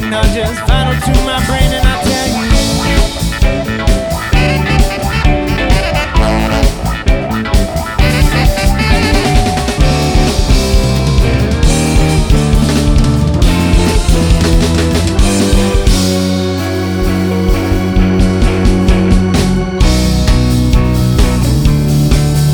Now just final to my brain and I